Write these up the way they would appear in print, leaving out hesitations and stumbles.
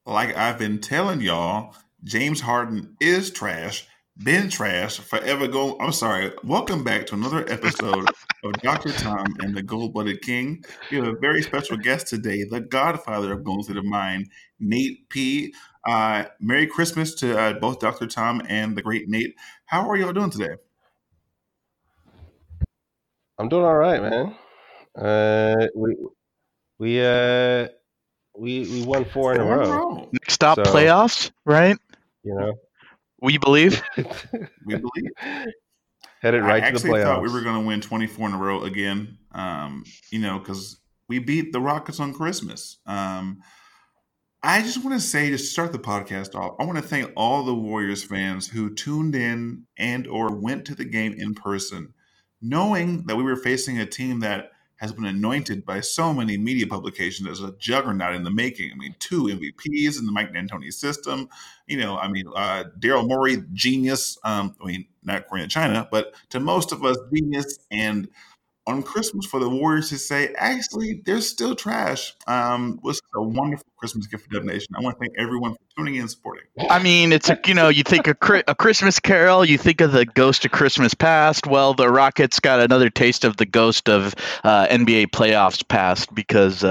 like I've been telling y'all, James Harden is trash, been trash, forever go. I'm sorry. Welcome back to another episode of Dr. Tom and the Gold Blooded King. We have a very special guest today, the godfather of Gold Blooded Mind, Nate P. Merry Christmas to both Dr. Tom and the great Nate. How are y'all doing today? I'm doing all right, man. We we won four in a row, Next stop, so playoffs, right? you know We believe. We believe. headed I right to the actually thought we were playoffs. going to win 24 in a row again, because we beat the Rockets on Christmas. I just want to say, just to start the podcast off, I want to thank all the Warriors fans who tuned in and or went to the game in person, knowing that we were facing a team that has been anointed by so many media publications as a juggernaut in the making. I mean, 2 MVPs in the Mike D'Antoni system. Daryl Morey, genius. Not according to China, but to most of us, genius. And on Christmas for the Warriors to say, actually, they're still trash, was a wonderful Christmas gift for Dub Nation. I want to thank everyone for tuning in and supporting. I mean, it's you think a Christmas Carol, you think of the ghost of Christmas past. Well, the Rockets got another taste of the ghost of NBA playoffs past because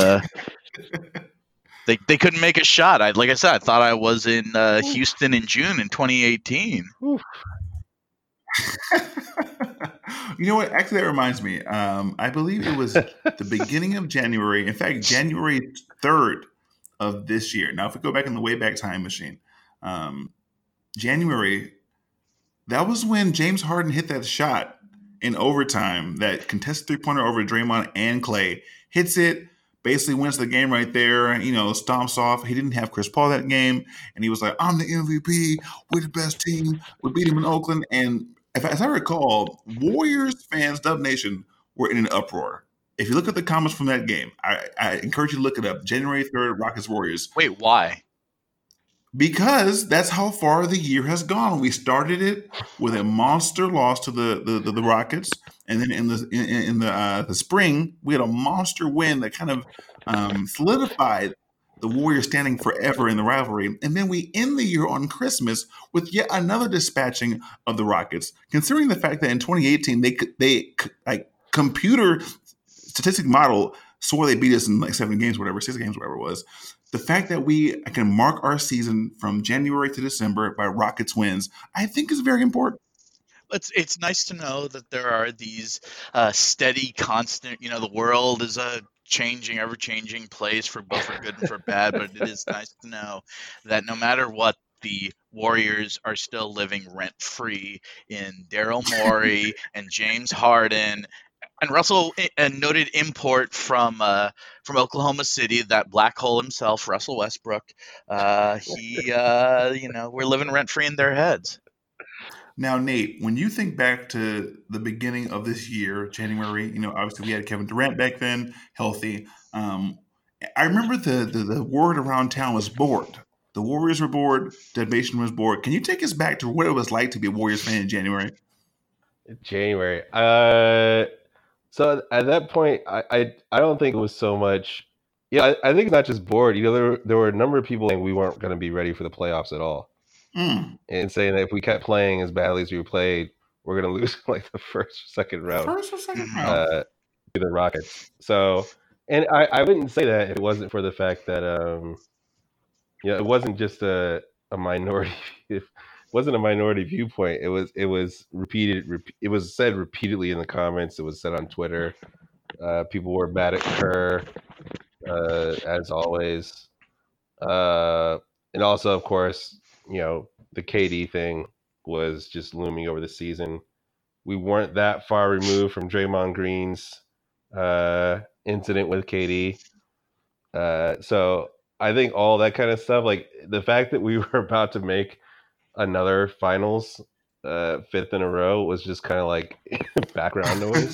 they couldn't make a shot. Like I said, I thought I was in Houston in June in 2018. You know what? Actually, that reminds me. I believe it was the beginning of January. In fact, January 3rd of this year. Now, if we go back in the Wayback Time Machine, January, that was when James Harden hit that shot in overtime, that contested three-pointer over Draymond and Clay. Hits it, basically wins the game right there, stomps off. He didn't have Chris Paul that game, and he was like, I'm the MVP. We're the best team. We beat him in Oakland. And as I recall, Warriors fans, Dub Nation, were in an uproar. If you look at the comments from that game, I encourage you to look it up. January 3rd, Rockets Warriors. Wait, why? Because that's how far the year has gone. We started it with a monster loss to the Rockets, and then in the spring we had a monster win that kind of solidified the Warriors standing forever in the rivalry. And then we end the year on Christmas with yet another dispatching of the Rockets. Considering the fact that in 2018 they like computer statistic model swore they beat us in like 7 games, whatever, 6 games, whatever it was. The fact that we can mark our season from January to December by Rockets wins, I think is very important. It's nice to know that there are these steady, constant. The world is a changing, ever-changing place for both for good and for bad. But it is nice to know that no matter what, the Warriors are still living rent-free in Daryl Morey and James Harden. And Russell, a noted import from Oklahoma City, that black hole himself, Russell Westbrook. We're living rent free in their heads. Now, Nate, when you think back to the beginning of this year, January, obviously we had Kevin Durant back then, healthy. I remember the word around town was bored. The Warriors were bored. Dub Nation was bored. Can you take us back to what it was like to be a Warriors fan in January? January. So at that point, I don't think it was so much. Yeah, I think it's not just bored. There were a number of people saying we weren't going to be ready for the playoffs at all, and saying that if we kept playing as badly as we played, we're going to lose like the first or second round. To the Rockets. So, and I wouldn't say that if it wasn't for the fact that it wasn't just a minority. It wasn't a minority viewpoint. It was repeated. It was said repeatedly in the comments. It was said on Twitter. People were mad at Kerr, as always, and also, of course, the KD thing was just looming over the season. We weren't that far removed from Draymond Green's incident with KD, so I think all that kind of stuff, like the fact that we were about to make another finals 5th in a row, was just kind of like background noise,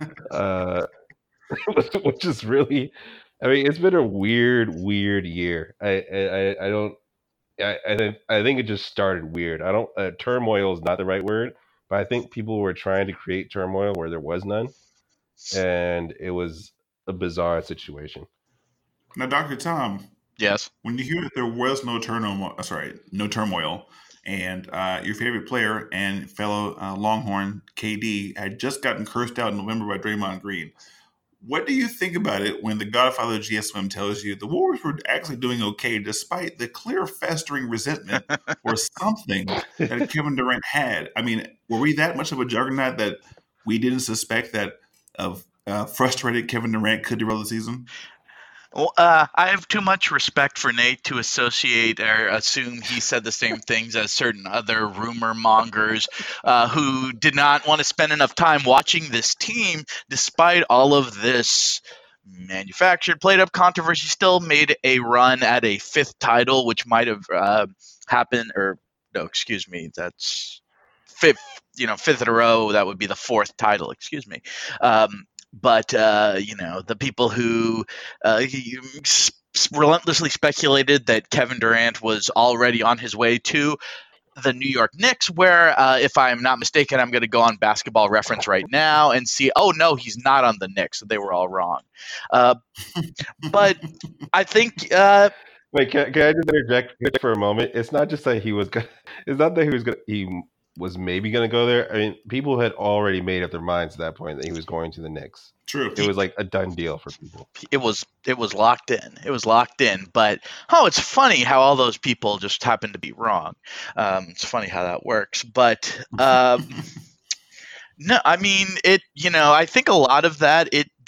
which is really, I mean, it's been a weird year. I think it just started weird. Turmoil is not the right word, but I think people were trying to create turmoil where there was none, and it was a bizarre situation. Now, Dr. Tom, Yes. When you hear that there was no turmoil, and your favorite player and fellow Longhorn KD had just gotten cursed out in November by Draymond Green, what do you think about it when the Godfather of GSM tells you the Warriors were actually doing okay despite the clear festering resentment or something that Kevin Durant had? I mean, were we that much of a juggernaut that we didn't suspect that of frustrated Kevin Durant could derail the season? Well, I have too much respect for Nate to associate or assume he said the same things as certain other rumor mongers who did not want to spend enough time watching this team, despite all of this manufactured, played up controversy. Still made a run at a fifth title, which might have happened. Or no, excuse me, that's fifth. Fifth in a row. That would be the fourth title. Excuse me. But the people who relentlessly speculated that Kevin Durant was already on his way to the New York Knicks, where, if I'm not mistaken, I'm going to go on Basketball Reference right now and see, oh, no, he's not on the Knicks. They were all wrong. But I think Wait, can I just interject for a moment? It's not just that he was gonna, it's not that he was maybe going to go there. I mean, people had already made up their minds at that point that he was going to the Knicks. True. It was like a done deal for people. it was locked in. It was locked in. But it's funny how all those people just happen to be wrong. It's funny how that works. But no, I mean it. I think a lot of that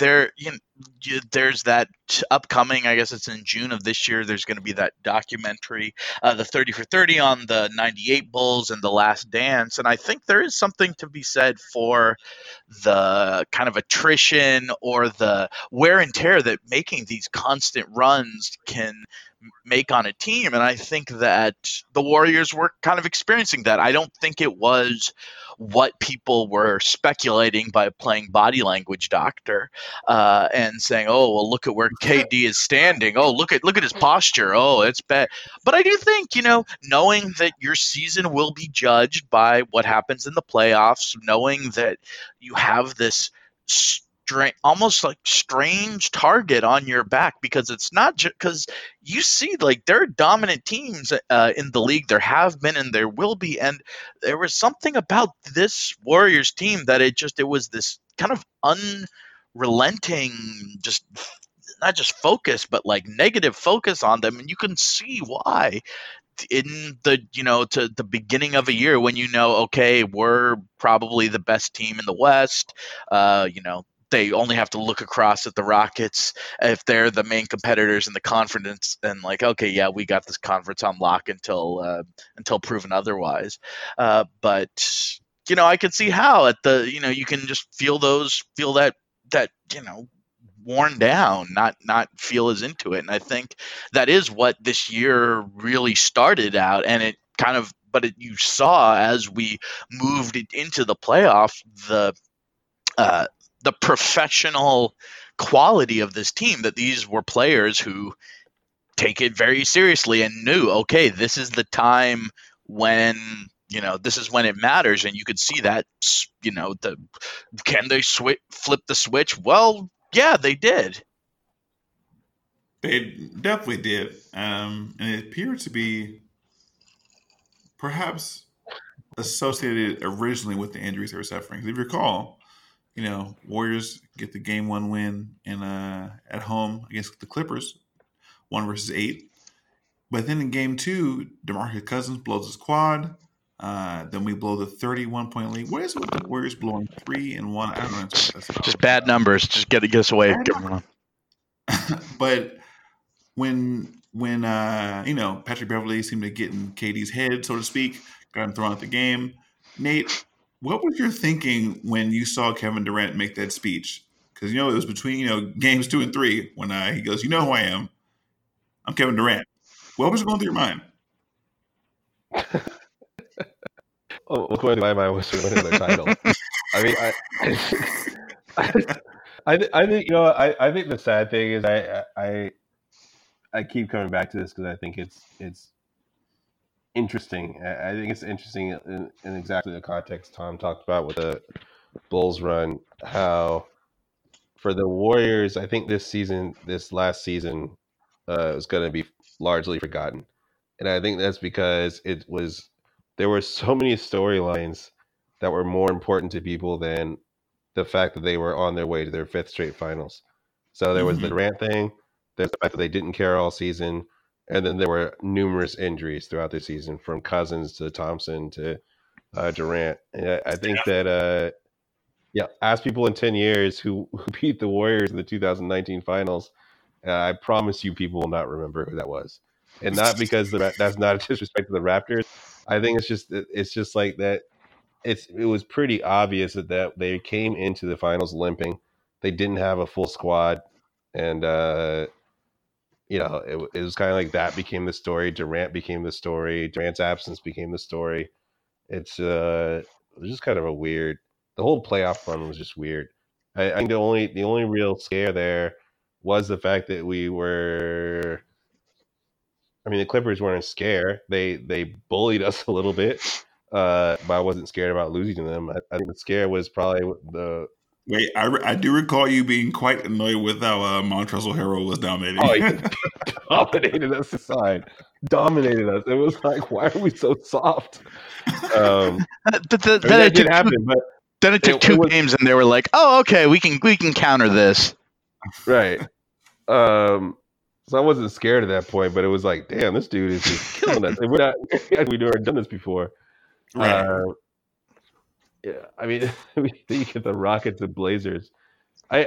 there's that upcoming. I guess it's in June of this year. There's going to be that documentary, the 30 for 30 on the '98 Bulls and the Last Dance, and I think there is something to be said for the kind of attrition or the wear and tear that making these constant runs can make on a team. And I think that the Warriors were kind of experiencing that. I don't think it was what people were speculating by playing body language doctor and saying, "Oh, well, look at where KD is standing. Oh, look at his posture. Oh, it's bad." But I do think, knowing that your season will be judged by what happens in the playoffs, knowing that you have this almost like strange target on your back, because it's not just because you see, like, there are dominant teams in the league. There have been and there will be, and there was something about this Warriors team that it was this kind of unrelenting, just not just focus, but like negative focus on them, and you can see why in the to the beginning of a year when okay, we're probably the best team in the West. They only have to look across at the Rockets if they're the main competitors in the conference, and like, okay, yeah, we got this conference on lock until proven otherwise. But I can see how at the you can just feel that worn down, not feel as into it. And I think that is what this year really started out, and it kind of, but you saw as we moved it into the playoff, the professional quality of this team, that these were players who take it very seriously and knew, okay, this is the time when this is when it matters. And you could see that can they flip the switch? Well, yeah, they did. They definitely did, and it appeared to be perhaps associated originally with the injuries they were suffering. If you recall, Warriors get the game 1 win at home against the Clippers, 1-8. But then in game 2, DeMarcus Cousins blows his quad. Then we blow the 31-point lead. What is it with the Warriors blowing 3 and 1? I don't know. That's just bad numbers. Just get us away. But when Patrick Beverley seemed to get in KD's head, so to speak, got him thrown out the game. Nate, what was your thinking when you saw Kevin Durant make that speech? Because it was between games 2 and 3 when he goes, "You know who I am? I'm Kevin Durant." What was going through your mind? Going through my mind was winning their title. I mean, I think I think the sad thing is I keep coming back to this because I think it's interesting. I think it's interesting in exactly the context Tom talked about with the Bulls run, how for the Warriors, I think this last season is going to be largely forgotten. And I think that's because there were so many storylines that were more important to people than the fact that they were on their way to their 5th straight finals. So there was the Durant thing, there's the fact that they didn't care all season, and then there were numerous injuries throughout the season, from Cousins to Thompson to Durant. And I think that ask people in 10 years who beat the Warriors in the 2019 finals, I promise you people will not remember who that was. And not because that's not a disrespect to the Raptors. I think it's just like that. It was pretty obvious that they came into the finals limping. They didn't have a full squad, and it was kind of like that became the story. Durant became the story. Durant's absence became the story. It was just kind of a weird. The whole playoff run was just weird. I think the only real scare there was the fact that the Clippers weren't scared. They bullied us a little bit, but I wasn't scared about losing to them. I think the scare was probably the. Wait, I do recall you being quite annoyed with how Montrezl Harrell was dominating. Oh, he dominated us aside. Dominated us. It was like, why are we so soft? That did happen, but then it took two games, and they were like, "Oh, okay, we can counter this." Right. So I wasn't scared at that point, but it was like, damn, this dude is just killing us. And we've never done this before. Right. Yeah, I mean, you get the Rockets and Blazers. I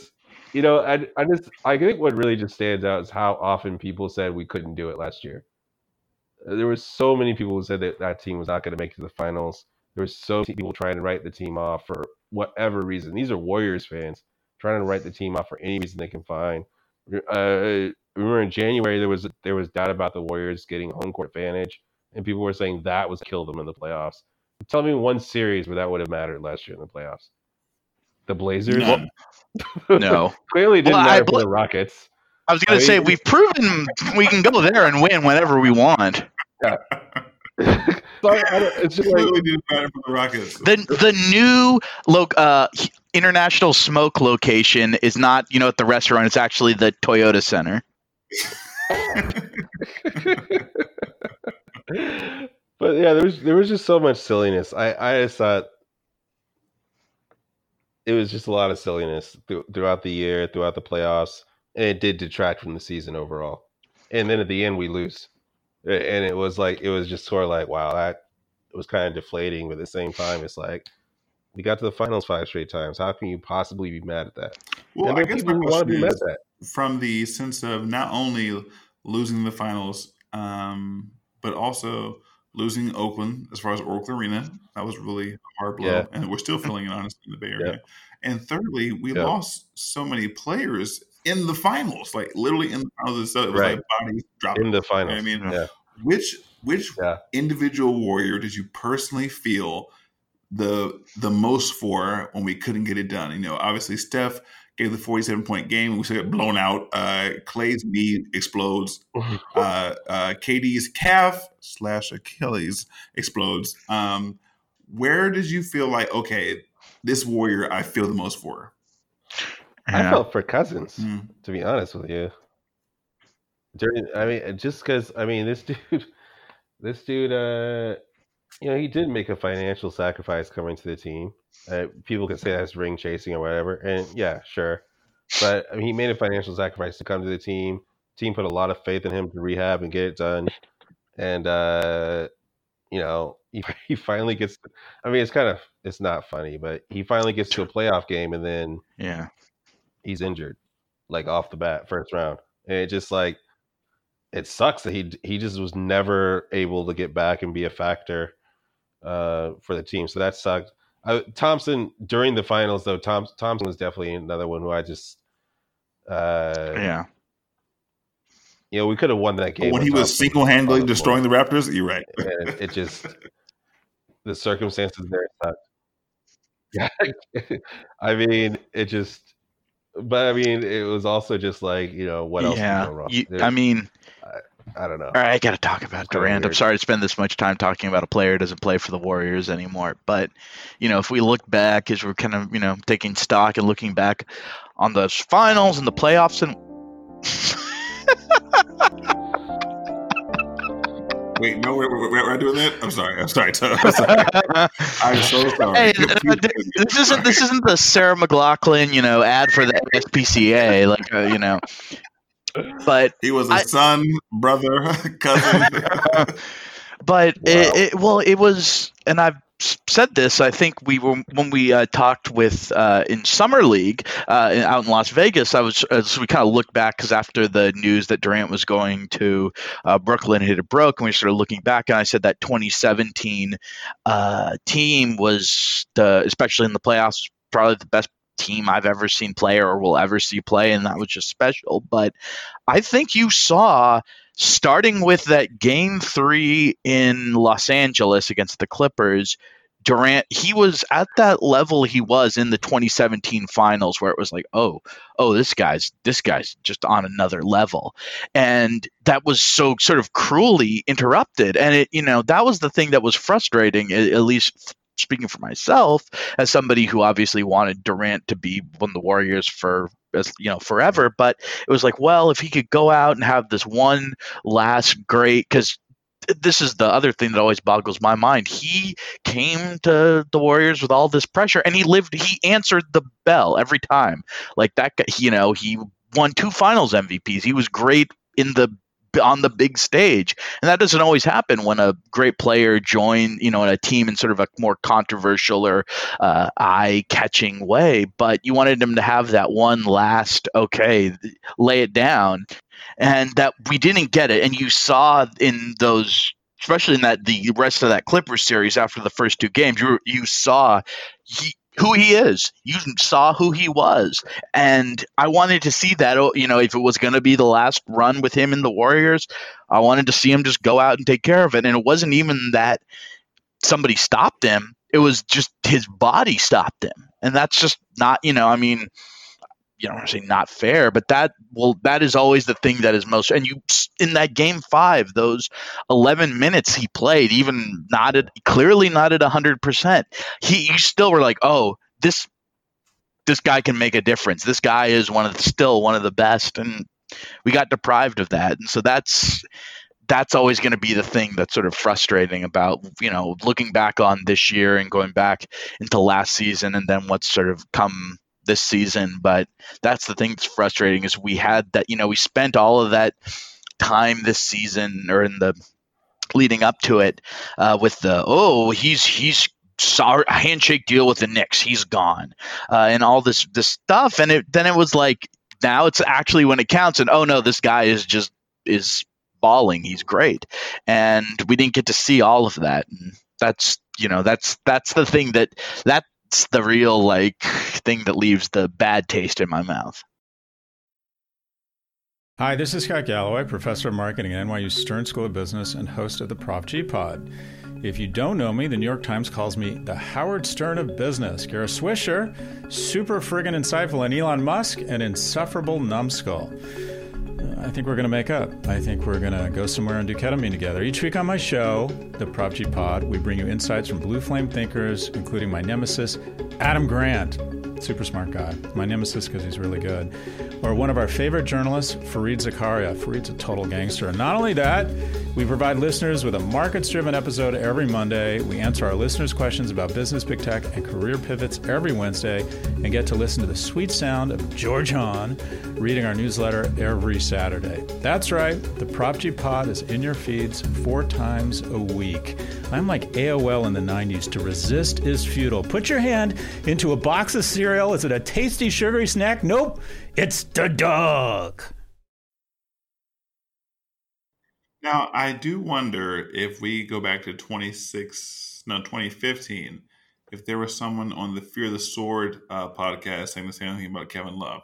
think what really just stands out is how often people said we couldn't do it last year. There were so many people who said that team was not going to make it to the finals. There were so many people trying to write the team off for whatever reason. These are Warriors fans trying to write the team off for any reason they can find. Remember in January there was doubt about the Warriors getting home court advantage, and people were saying that was kill them in the playoffs. Tell me one series where that would have mattered last year in the playoffs. The Blazers? No. Clearly didn't matter for the Rockets. I was going to say, we've proven we can go there and win whenever we want. Yeah. It's just clearly didn't matter for the Rockets. The new International Smoke location is not, at the restaurant. It's actually the Toyota Center. But yeah, there was just so much silliness. I just thought it was just a lot of silliness throughout the year, throughout the playoffs, and it did detract from the season overall. And then at the end, we lose, and it was just sort of like, wow, that was kind of deflating. But at the same time, it's like we got to the finals 5 straight times. How can you possibly be mad at that? Well, I guess my question is from the sense of not only losing the finals, but also losing Oakland as far as Oracle Arena. That was really a hard blow, and we're still feeling it, honestly, in the Bay Area. Yeah. And thirdly, we lost so many players in the finals, like literally in the finals. It was like bodies dropping in the finals. You know what I mean? Which individual Warrior did you personally feel the most for when we couldn't get it done? Obviously Steph gave the 47-point game, and we still got blown out. Clay's knee explodes. KD's calf / Achilles explodes. Where did you feel like, okay, this Warrior I feel the most for? I felt for Cousins, to be honest with you. Just because, this dude, he did make a financial sacrifice coming to the team. People can say that's ring chasing or whatever, and yeah, sure. But he made a financial sacrifice to come to the team. Team put a lot of faith in him to rehab and get it done. And he finally gets. It's not funny, but he finally gets to a playoff game, and then he's injured, like off the bat, first round, and it just like it sucks that he just was never able to get back and be a factor for the team. So that sucked. Thompson during the finals, though, Thompson was definitely another one who I just we could have won that game when he was single-handedly destroying the Raptors. You're right. And it just the circumstances there sucked. Yeah, it was also just like, what else can go wrong? I don't know. All right, I got to talk about Durant. I'm sorry to spend this much time talking about a player who doesn't play for the Warriors anymore. But, if we look back, as we're kind of, taking stock and looking back on the finals and the playoffs, and Wait, no, we're doing that. I'm sorry. I'm sorry. I'm so sorry. Hey, this isn't the Sarah McLachlan, ad for the SPCA, But he was a son, brother, cousin. But it was, and I've said this. I think when we talked with in Summer League out in Las Vegas. As we kind of looked back, because after the news that Durant was going to Brooklyn, it broke, and we started looking back. And I said that 2017 team was especially in the playoffs, was probably the best team I've ever seen play or will ever see play, and that was just special. But I think you saw, starting with that game 3 in Los Angeles against the Clippers, Durant, he was at that level he was in the 2017 finals, where it was like, oh, this guy's just on another level. And that was so sort of cruelly interrupted. And that was the thing that was frustrating, at least speaking for myself, as somebody who obviously wanted Durant to be one of the Warriors for forever. But it was like, well, if he could go out and have this one last great, because this is the other thing that always boggles my mind. He came to the Warriors with all this pressure, and he answered the bell every time. Like that guy, he won 2 finals MVPs. He was great on the big stage. And that doesn't always happen when a great player joins, in a team in sort of a more controversial or eye-catching way. But you wanted him to have that one last, lay it down. And that we didn't get it. And you saw in those, especially in the rest of that Clippers series after the first 2 games, you saw who he is. You saw who he was. And I wanted to see that, if it was going to be the last run with him in the Warriors, I wanted to see him just go out and take care of it. And it wasn't even that somebody stopped him. It was just his body stopped him. And that's just not, I don't want to say not fair, but that is always the thing that is most. And in that game 5, those 11 minutes he played, even clearly not at 100%, you still were like, oh, this guy can make a difference. This guy is still one of the best, and we got deprived of that. And so that's always going to be the thing that's sort of frustrating about, looking back on this year and going back into last season and then what's sort of come this season. But that's the thing that's frustrating, is we had that, we spent all of that time this season or in the leading up to it with he's saw a handshake deal with the Knicks, he's gone, and all this stuff. And then it was like, now it's actually when it counts, and oh no, this guy is balling, he's great. And we didn't get to see all of that. And that's the thing that's the real thing that leaves the bad taste in my mouth. Hi, this is Scott Galloway, professor of marketing at NYU Stern School of Business and host of the Prop G Pod. If you don't know me, the New York Times calls me the Howard Stern of business. Kara Swisher, super friggin' insightful, and Elon Musk, an insufferable numbskull. I think we're going to make up. I think we're going to go somewhere and do ketamine together. Each week on my show, the Prop G Pod, we bring you insights from blue flame thinkers, including my nemesis, Adam Grant. Super smart guy. My nemesis because he's really good. Or one of our favorite journalists, Fareed Zakaria. Fareed's a total gangster. And not only that, we provide listeners with a markets-driven episode every Monday. We answer our listeners' questions about business, big tech, and career pivots every Wednesday, and get to listen to the sweet sound of George Hahn reading our newsletter every Saturday. That's right. The Prop G Pod is in your feeds 4 times a week. I'm like AOL in the 90s. To resist is futile. Put your hand into a box of cereal. Is it a tasty, sugary snack? Nope. It's the dog. Now, I do wonder if we go back to 2015, if there was someone on the Fear the Sword podcast saying the same thing about Kevin Love.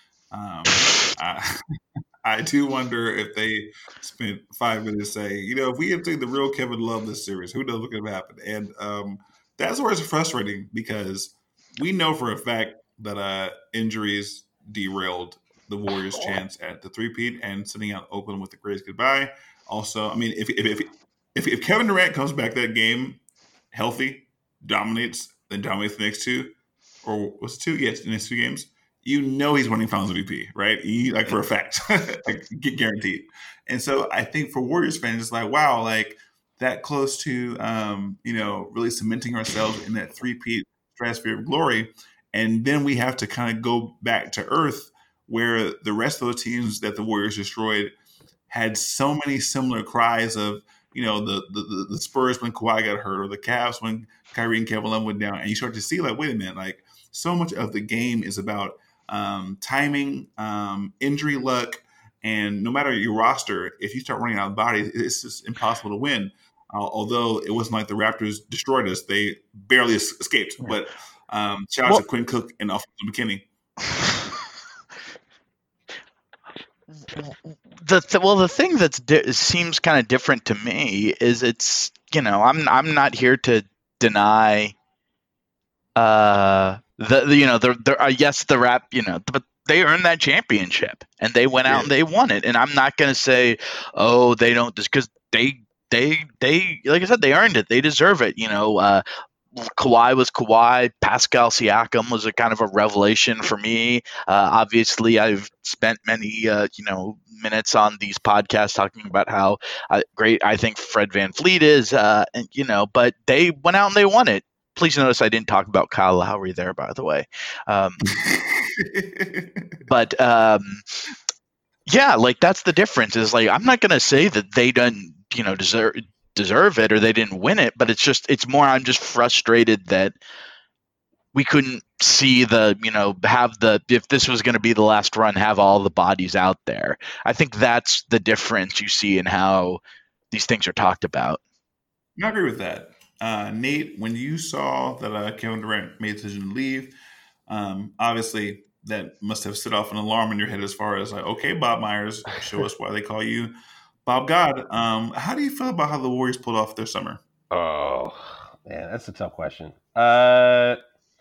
I do wonder if they spent 5 minutes saying, if we had seen the real Kevin Love this series, who knows what could have happened? And that's where it's frustrating, because we know for a fact that injuries derailed the Warriors' chance at the three-peat and sitting out Oakland with the greatest goodbye. Also, I mean, if Kevin Durant comes back that game healthy, dominates the next 2, or was it 2? Yes, the next 2 games. He's winning Finals MVP, right? For a fact, guaranteed. And so I think for Warriors fans, it's like, wow, that close to, really cementing ourselves in that three-peat stratosphere of glory. And then we have to kind of go back to earth where the rest of those teams that the Warriors destroyed had so many similar cries of, the Spurs when Kawhi got hurt, or the Cavs when Kyrie and Kevin Love went down. And you start to see, like, wait a minute, like, so much of the game is about timing, injury luck, and no matter your roster, if you start running out of bodies, it's just impossible to win. Although it wasn't like the Raptors destroyed us; they barely escaped. But shout out to Quinn Cook and Alfonso McKinney. The thing that seems kind of different to me is it's, I'm not here to deny yes, the Rap, but they earned that championship and they went out and they won it. And I'm not going to say, oh, they don't, because they, like I said, they earned it. They deserve it. Kawhi was Kawhi. Pascal Siakam was a kind of a revelation for me. Obviously, I've spent many, minutes on these podcasts talking about how great I think Fred VanVleet is, but they went out and they won it. Please notice I didn't talk about Kyle Lowry there, by the way. But that's the difference. Is like, I'm not going to say that they don't, deserve it or they didn't win it, but it's more I'm just frustrated that we couldn't see if this was going to be the last run, have all the bodies out there. I think that's the difference you see in how these things are talked about. I agree with that. Nate, when you saw that Kevin Durant made the decision to leave, obviously that must have set off an alarm in your head as far as like, okay, Bob Myers, show us why they call you Bob God. How do you feel about how the Warriors pulled off their summer? Oh, man, that's a tough question. So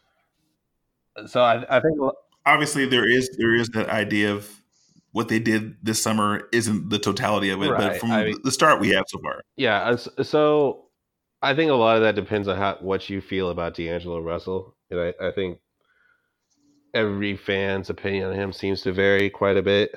I think obviously there is that idea of what they did this summer isn't the totality of it, right. But from the start we have so far. Yeah, so I think a lot of that depends on what you feel about D'Angelo Russell. And I think every fan's opinion on him seems to vary quite a bit.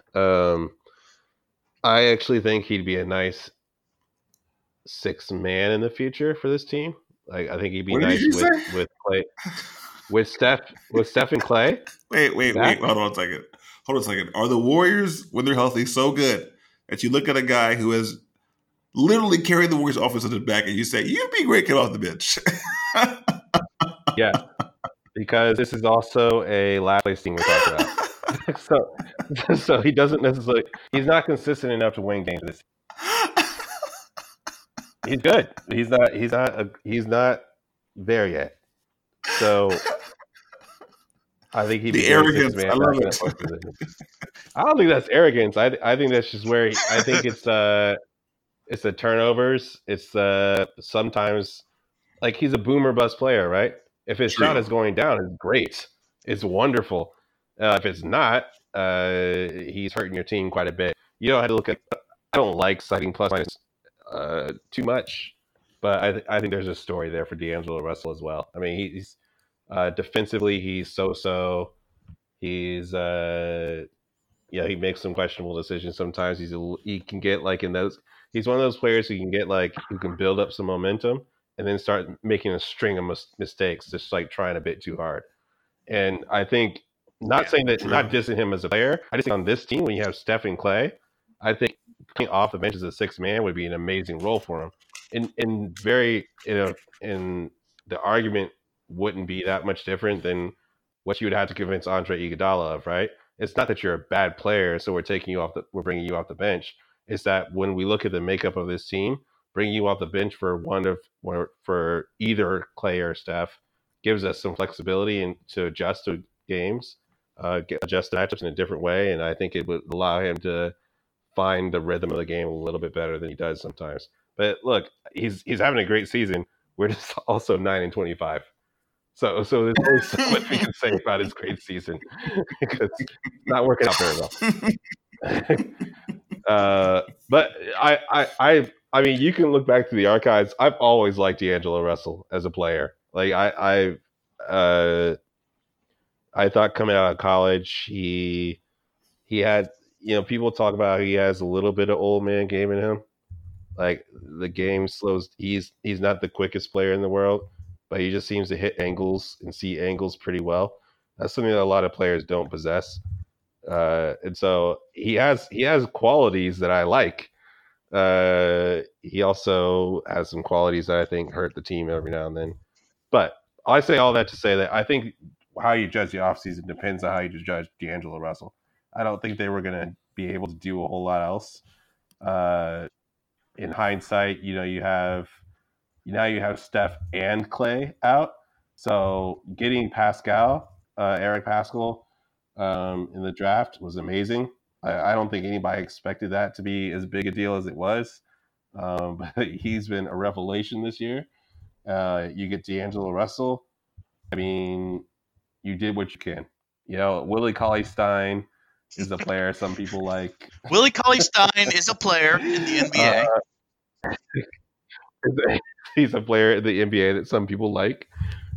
I actually think he'd be a nice sixth man in the future for this team. Like, I think he'd be nice with Clay, with Steph and Clay. Wait. Hold on a second. Are the Warriors, when they're healthy, so good that you look at a guy who has literally carried the Warriors offense on his back and you say, you'd be great, get off the bench? Yeah, because this is also a last place team we're talking about. So he doesn't necessarily, he's not consistent enough to win games this season. He's good. He's not there yet. So I think he'd be the arrogance. I love it. I don't think that's arrogance. I think that's just where I think it's the turnovers. It's sometimes like he's a boomer bust player, right? If his shot is going down, it's great. It's wonderful. If it's not, he's hurting your team quite a bit. You don't have to look at. I don't like citing plus minus too much, but I think there's a story there for D'Angelo Russell as well. I mean, he's defensively he's so. He's he makes some questionable decisions sometimes. He can get like in those. He's one of those players who can build up some momentum and then start making a string of mistakes, just like trying a bit too hard. And I think. Not saying that, not dissing him as a player. I just think on this team, when you have Steph and Clay, I think coming off the bench as a sixth man would be an amazing role for him. In the argument wouldn't be that much different than what you would have to convince Andre Iguodala of, right? It's not that you're a bad player, so we're bringing you off the bench. It's that when we look at the makeup of this team, bringing you off the bench for either Clay or Steph gives us some flexibility and to adjust to games. Adjust the matchups in a different way, and I think it would allow him to find the rhythm of the game a little bit better than he does sometimes. But look, he's having a great season. We're just also 9-25, so there's only so much we can say about his great season because it's not working out very well. But I mean, you can look back to the archives. I've always liked D'Angelo Russell as a player. Like I thought coming out of college, he had, people talk about how he has a little bit of old man game in him. Like the game slows. He's not the quickest player in the world, but he just seems to hit angles and see angles pretty well. That's something that a lot of players don't possess. And so he has qualities that I like. He also has some qualities that I think hurt the team every now and then. But I say all that to say that I think how you judge the offseason depends on how you judge D'Angelo Russell. I don't think they were going to be able to do a whole lot else. In hindsight, you have Steph and Clay out. So getting Eric Pascal, in the draft was amazing. I don't think anybody expected that to be as big a deal as it was. But he's been a revelation this year. You get D'Angelo Russell. I mean, you did what you can. Willie Cauley-Stein is a player some people like. Willie Cauley-Stein is a player in the NBA. He's a player in the NBA that some people like.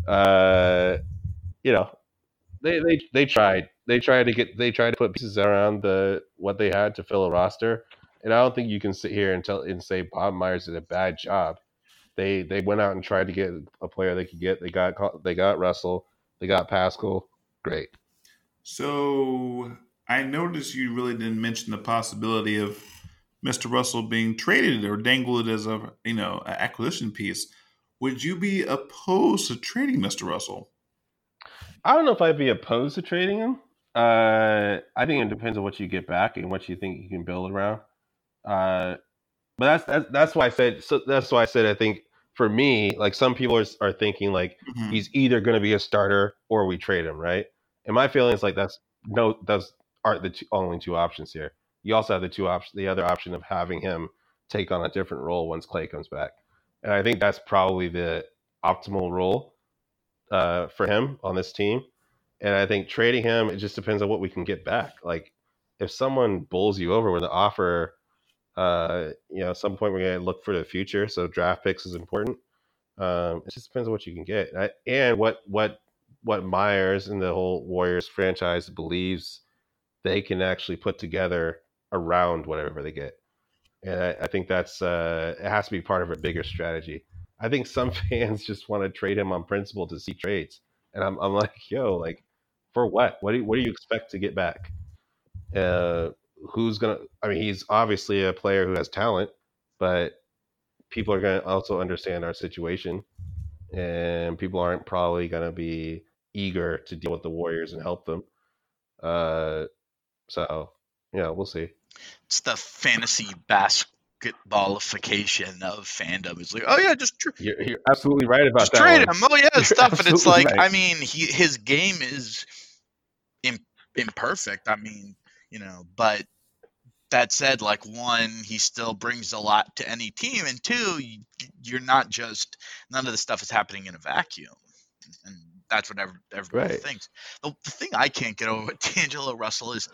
They tried. They tried to put pieces around what they had to fill a roster, and I don't think you can sit here and say Bob Myers did a bad job. They went out and tried to get a player they could get. They got Russell. They got Pascal. Great. So I noticed you really didn't mention the possibility of Mr. Russell being traded or dangled as an acquisition piece. Would you be opposed to trading Mr. Russell? I don't know if I'd be opposed to trading him. I think it depends on what you get back and what you think you can build around. But that's why I said. So that's why I said I think for me, like some people are thinking like he's either going to be a starter or we trade him, right? And my feeling is like those aren't the only two options here. You also have the other option of having him take on a different role once Clay comes back, and I think that's probably the optimal role for him on this team. And I think trading him, it just depends on what we can get back. Like if someone bowls you over with an offer, at some point we're going to look for the future. So draft picks is important. It just depends on what you can get and what Myers and the whole Warriors franchise believes they can actually put together around whatever they get. And I think that's it has to be part of a bigger strategy. I think some fans just want to trade him on principle to see trades, and I'm like, like for what? What do you expect to get back? Who's gonna? I mean, he's obviously a player who has talent, but people are gonna also understand our situation, and people aren't probably gonna be eager to deal with the Warriors and help them. So we'll see. It's the fantasy basketballification of fandom. It's like, oh yeah, you're absolutely right about just that. Trade one. him. Oh yeah, stuff. And it's like, right. I mean, his game is imperfect. I mean, but that said, like one, he still brings a lot to any team, and two, you're not just none of the stuff is happening in a vacuum, and that's what everybody thinks. The thing I can't get over with D'Angelo Russell is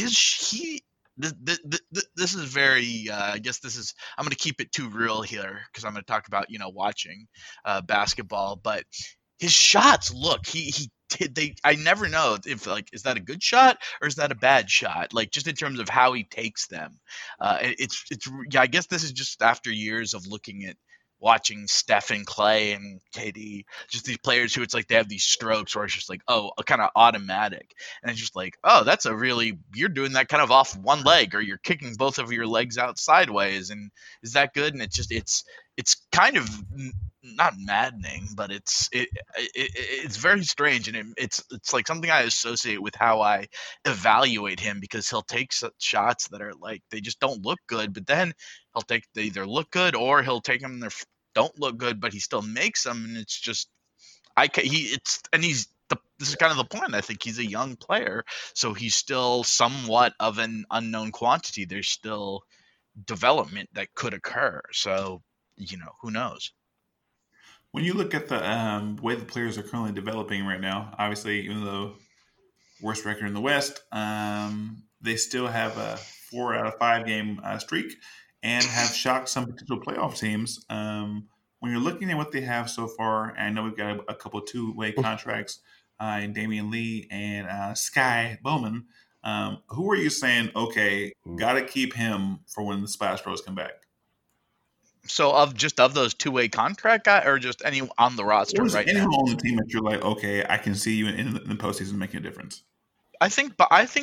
this is very I guess I'm going to keep it too real here because I'm going to talk about watching basketball, but his shots I never know if is that a good shot or is that a bad shot, like just in terms of how he takes them. It's I guess this is just after years of watching Steph and Clay and KD, just these players who it's like they have these strokes where it's just like, oh, kind of automatic. And it's just like, oh, you're doing that kind of off one leg, or you're kicking both of your legs out sideways. And is that good? And it's kind of not maddening, but it's very strange. And it's like something I associate with how I evaluate him, because he'll take shots that are like, they just don't look good, but then they either look good or he'll take them and they don't look good, but he still makes them. And it's just, this is kind of the point. I think he's a young player, so he's still somewhat of an unknown quantity. There's still development that could occur. So, who knows? When you look at the way the players are currently developing right now, obviously, even though worst record in the West, they still have a 4 out of 5 game streak and have shocked some potential playoff teams. When you're looking at what they have so far, and I know we've got a couple of 2-way contracts in Damian Lee and Sky Bowman, who are you saying, okay, got to keep him for when the Splash Bros come back? So of those two-way contract guys, or just any on the roster Or is right anyone now? on the team that you're like, okay, I can see you in the postseason making a difference? I think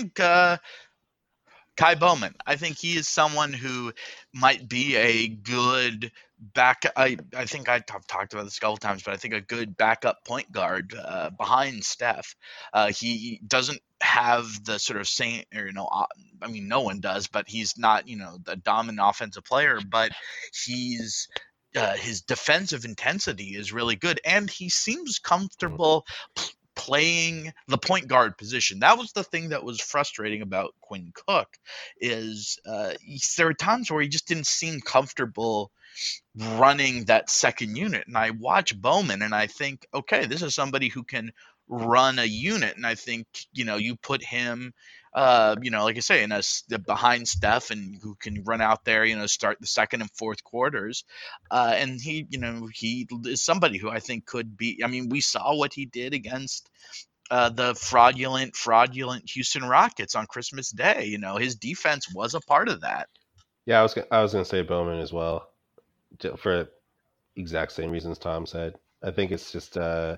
Kai Bowman. I think he is someone who might be a good back. I think I've talked about this a couple times, but I think a good backup point guard behind Steph. He doesn't have the sort of same, or I mean, no one does, but he's not the dominant offensive player, but he's. His defensive intensity is really good, and he seems comfortable playing the point guard position. That was the thing that was frustrating about Quinn Cook, is there were times where he just didn't seem comfortable running that second unit. And I watch Bowman and I think, okay, this is somebody who can run a unit. And I think, you put him, like I say, behind Steph, and who can run out there, start the second and fourth quarters. And he is somebody who I think could be, I mean, we saw what he did against the fraudulent Houston Rockets on Christmas Day. His defense was a part of that. Yeah, I was gonna say Bowman as well, for exact same reasons Tom said. I think it's just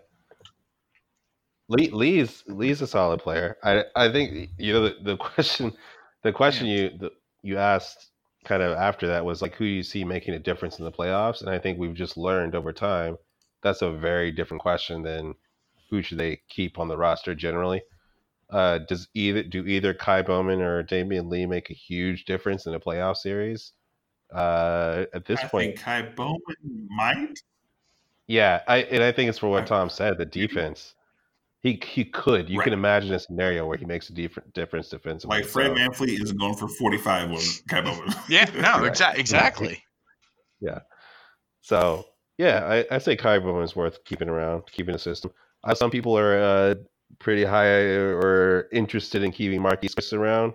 Lee's a solid player. I think the question you asked kind of after that was like, who do you see making a difference in the playoffs? And I think we've just learned over time that's a very different question than who should they keep on the roster generally. Do either Kai Bowman or Damian Lee make a huge difference in a playoff series? At this point, think Kai Bowman might. Yeah, I think it's for what Tom said. The defense, he could. You can imagine a scenario where he makes a difference defensively. Like Fred VanVleet isn't going for 45 with Kai Bowman. Yeah, no, exactly. Yeah. So yeah, I say Kai Bowman is worth keeping around, keeping the system. Some people are pretty high or interested in keeping Marquise Chriss around.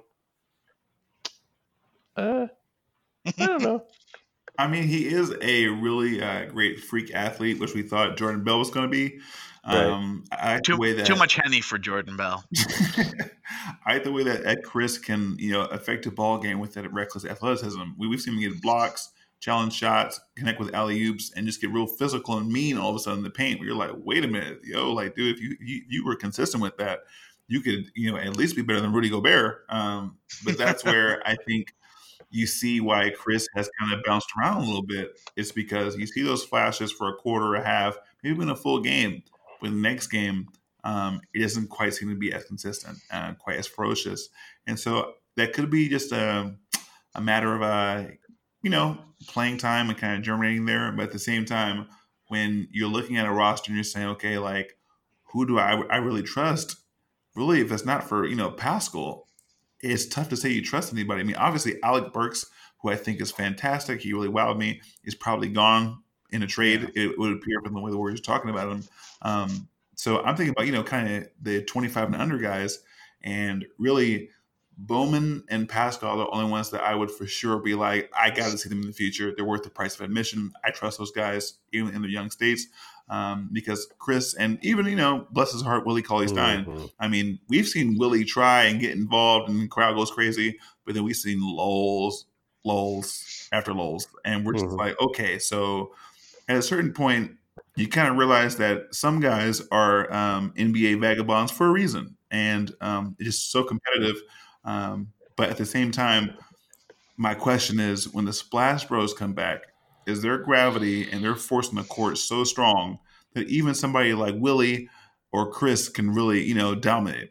I don't know. I mean, he is a really great freak athlete, which we thought Jordan Bell was going to be. Right. Too much Henny for Jordan Bell. I like the way that Chris can, affect a ball game with that reckless athleticism. We've seen him get blocks, challenge shots, connect with alley-oops, and just get real physical and mean all of a sudden in the paint. Where you're like, wait a minute, dude, if you were consistent with that, you could, at least be better than Rudy Gobert. But that's where I think you see why Chris has kind of bounced around a little bit. It's because you see those flashes for a quarter, a half, maybe even a full game. But the next game, it doesn't quite seem to be as consistent, quite as ferocious. And so that could be just a matter of, playing time and kind of germinating there. But at the same time, when you're looking at a roster and you're saying, okay, like, who do I really trust? Really, if it's not for, Pascal, it's tough to say you trust anybody. I mean, obviously, Alec Burks, who I think is fantastic, he really wowed me, is probably gone in a trade. Yeah. It would appear from the way the Warriors are talking about him. So I'm thinking about, kind of the 25 and under guys, and really Bowman and Pascal are the only ones that I would for sure be like, I got to see them in the future. They're worth the price of admission. I trust those guys, even in their young states. Because Chris and even, bless his heart, Willie Cauley-Stein. Mm-hmm. I mean, we've seen Willie try and get involved and the crowd goes crazy, but then we've seen lulls after lulls. And we're just like, okay, so at a certain point, you kind of realize that some guys are NBA vagabonds for a reason. And it's just so competitive. But at the same time, my question is, when the Splash Bros come back, is their gravity and their force on the court so strong that even somebody like Willie or Chris can really, dominate?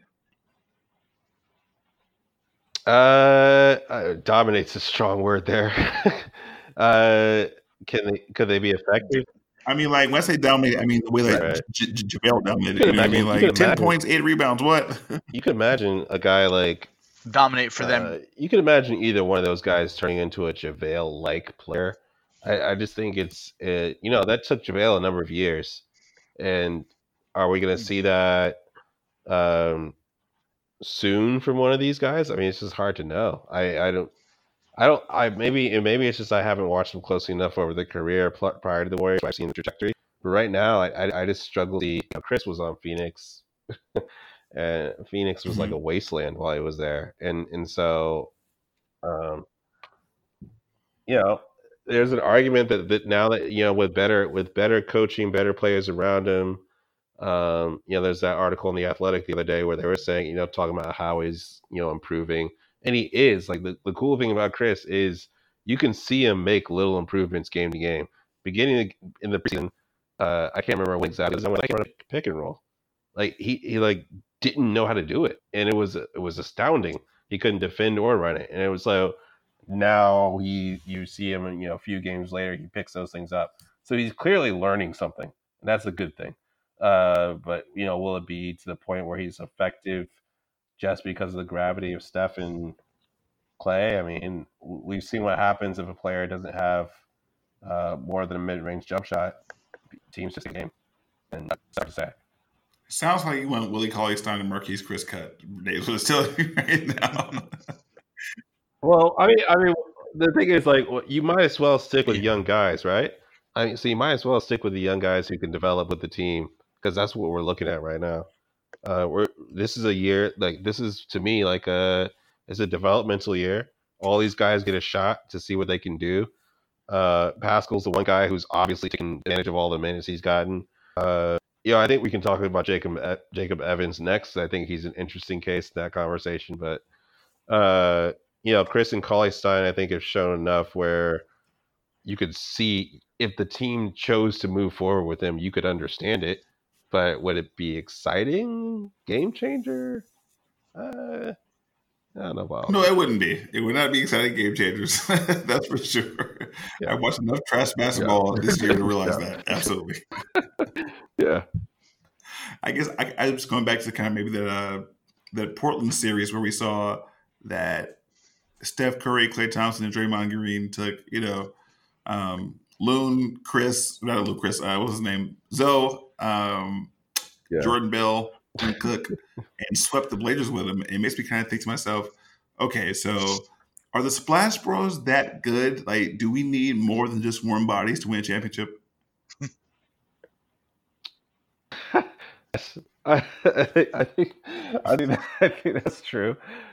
Dominate's a strong word there. Could they be effective? I mean, like, when I say dominate, I mean the way that JaVale dominated. I mean, like 10 points, 8 rebounds, what? You can imagine a guy like dominate for them. You can imagine either one of those guys turning into a JaVale-like player. I just think it's, that took JaVale a number of years. And are we going to see that soon from one of these guys? I mean, it's just hard to know. Maybe it's just I haven't watched them closely enough over their career prior to the Warriors. I've seen the trajectory. But right now, I just struggle to see. Chris was on Phoenix. And Phoenix was like a wasteland while he was there. And so, there's an argument that now that with better coaching, better players around him. There's that article in the Athletic the other day where they were saying, talking about how he's improving, and he is. Like the cool thing about Chris is you can see him make little improvements game to game. Beginning in the preseason, I can't remember when exactly. When I run a pick and roll, like he like didn't know how to do it, and it was astounding. He couldn't defend or run it, and it was like now you see him, and a few games later he picks those things up. So he's clearly learning something, and that's a good thing. But will it be to the point where he's effective just because of the gravity of Steph and Clay? I mean, we've seen what happens if a player doesn't have more than a mid-range jump shot. Teams just a game, and that's hard to say. Sounds like you want Willie Cauley-Stein and Marquise Chris cut. Dave's was telling you right now. Well, I mean, the thing is, like, you might as well stick with young guys, right? I mean, so you might as well stick with the young guys who can develop with the team, because that's what we're looking at right now. This is a year, like, this is to me like it's a developmental year. All these guys get a shot to see what they can do. Pascal's the one guy who's obviously taking advantage of all the minutes he's gotten. I think we can talk about Jacob Evans next. I think he's an interesting case in that conversation. But Chris and Cauley-Stein, I think, have shown enough where you could see if the team chose to move forward with him, you could understand it. But would it be exciting? Game changer? I don't know about No, it wouldn't be. It would not be exciting game changers. That's for sure. Yeah. I watched enough trash basketball this year to realize that. Absolutely. Yeah. I guess I was going back to kind of maybe that Portland series where we saw that Steph Curry, Klay Thompson, and Draymond Green took, Loon, Chris, not Loon, Chris, what was his name? Zoe, Jordan Bell, and Cook, and swept the Blazers with him. It makes me kind of think to myself, okay, so are the Splash Bros that good? Like, do we need more than just warm bodies to win a championship? I think that's true.